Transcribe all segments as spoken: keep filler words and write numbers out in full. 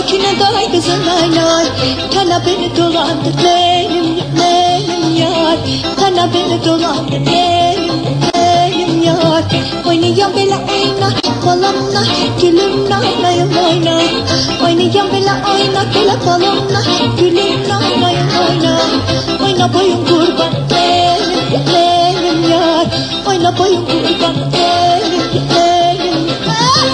Sakine day kızım nay nay, kana beni dolandır benim benim yar, kana beni dolandır benim benim yar. Oynayan bela oyna, balonla gülüm nay nay oyna. Oynayan bela oyna, bela balonla gülüm nay nay oyna. Oyna boyun kurban benim benim yar, oyna boyun kurban benim benim yar.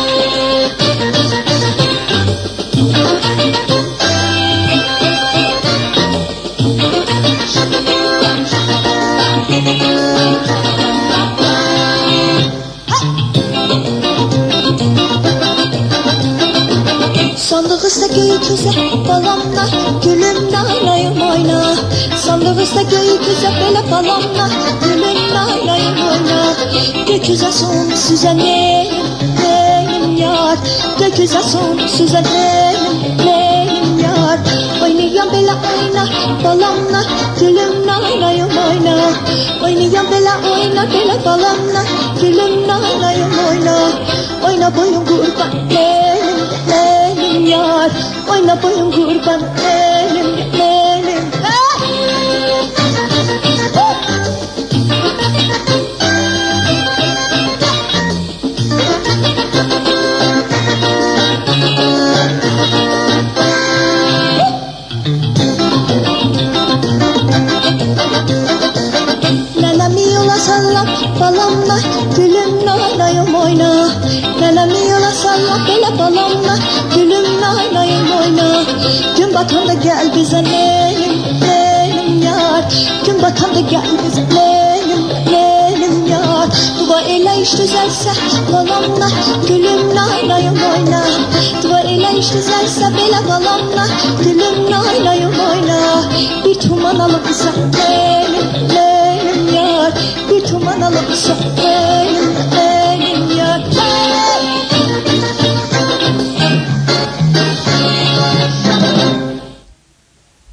Sandığızda göğütüze balonlar gülüm naynayım oyna. Sandığızda göğütüze böyle balonlar gülüm naynayım oyna. Gökyüze son süzen benim benim yar, gökyüze son süzen benim benim yar. Oynayan bela oyna balonlar gülüm naynayım oyna. Oynayan bela oyna bela balonlar gülüm naynayım oyna. Oyna boyun kurban benim benim yar, oyna boyun kurban benim benim. Nanami yola sallam balonla gülüm naynayım oyna. Nanami yola sallam bela balonla gülüm naynayım oyna. Gün batanda gel bize benim benim yar, gün batanda gel bize benim benim yar. Dua ile iş düzelse balonla gülüm naynayım oyna. Dua ile iş düzelse bela balonla gülüm naynayım oyna. Bir tuman alıp bize benim benim yar, bir tuman alıp bize benim